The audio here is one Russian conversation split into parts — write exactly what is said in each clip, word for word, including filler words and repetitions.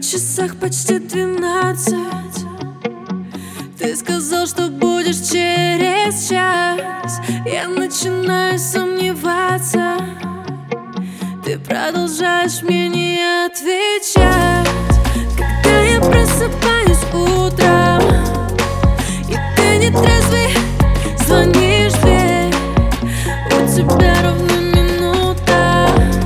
часах почти двенадцать. Ты сказал, что будешь через час. Я начинаю сомневаться. Ты продолжаешь мне не отвечать. Когда я просыпаюсь утром, и ты не трезвый, звонишь в дверь. У тебя ровно минута.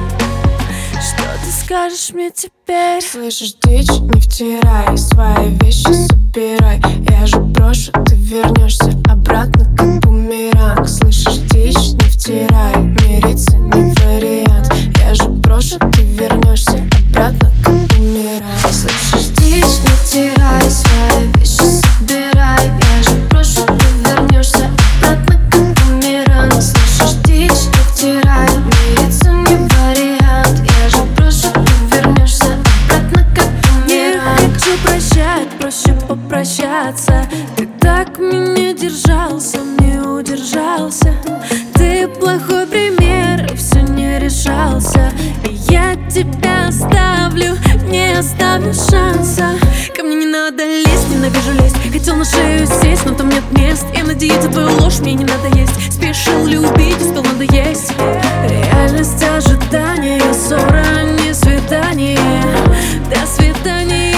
Что ты скажешь мне теперь? Слышишь, дичь, не втирай, свои вещи собирай. Я же брошу, ты вернешься обратно, как бумеранг. Слышишь, дичь, не втирай, мириться не вариант. Я же брошу, ты вернешься обратно, как бумеранг. Слышишь, дичь, не втирай, свои вещи собирай. Я же брошу, ты вернешься обратно, как бумеранг. Слышишь, дичь, не втирай, мириться не вариант. Я же брошу, ты вернешься обратно, как бумеранг. Не хочу прощать, проще попрощаться. Ты так меня держал, сам не удержался. Ты плохой пример, и все не решался. И я тебя оставлю, не оставлю шанса. Ко мне не надо лезть, ненавижу лезть. Хотел на шею сесть, но там нет мест. Я на диете, твою ложь мне не надо есть. Спешил любить, успел надоесть. Реальность ожидания, ссора, не свидание. До свидания.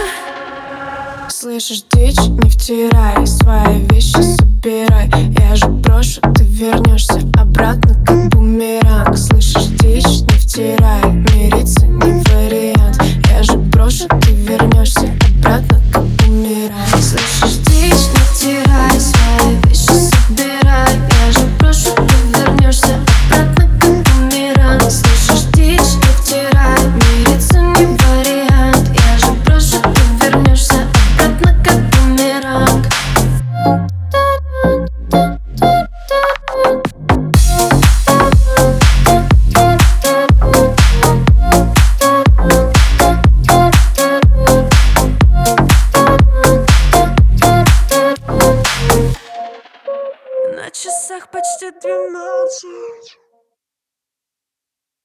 Слышишь, дичь, не втирай, свои вещи собирай. Я же брошу, ты вернешься обратно, как бумеранг. Слышишь, дичь, не втирай, мириться не вариант. Я же брошу, ты вернешься обратно, как бумеранг. Слышишь, дичь, не втирай, свои вещи собирай. Я же брошу, ты вернешься обратно, как бумеранг. Слышишь, дичь, не втирай, мириться не вариант. Я же брошу, ты вернешься обратно, как бумеранг. На часах почти двенадцать.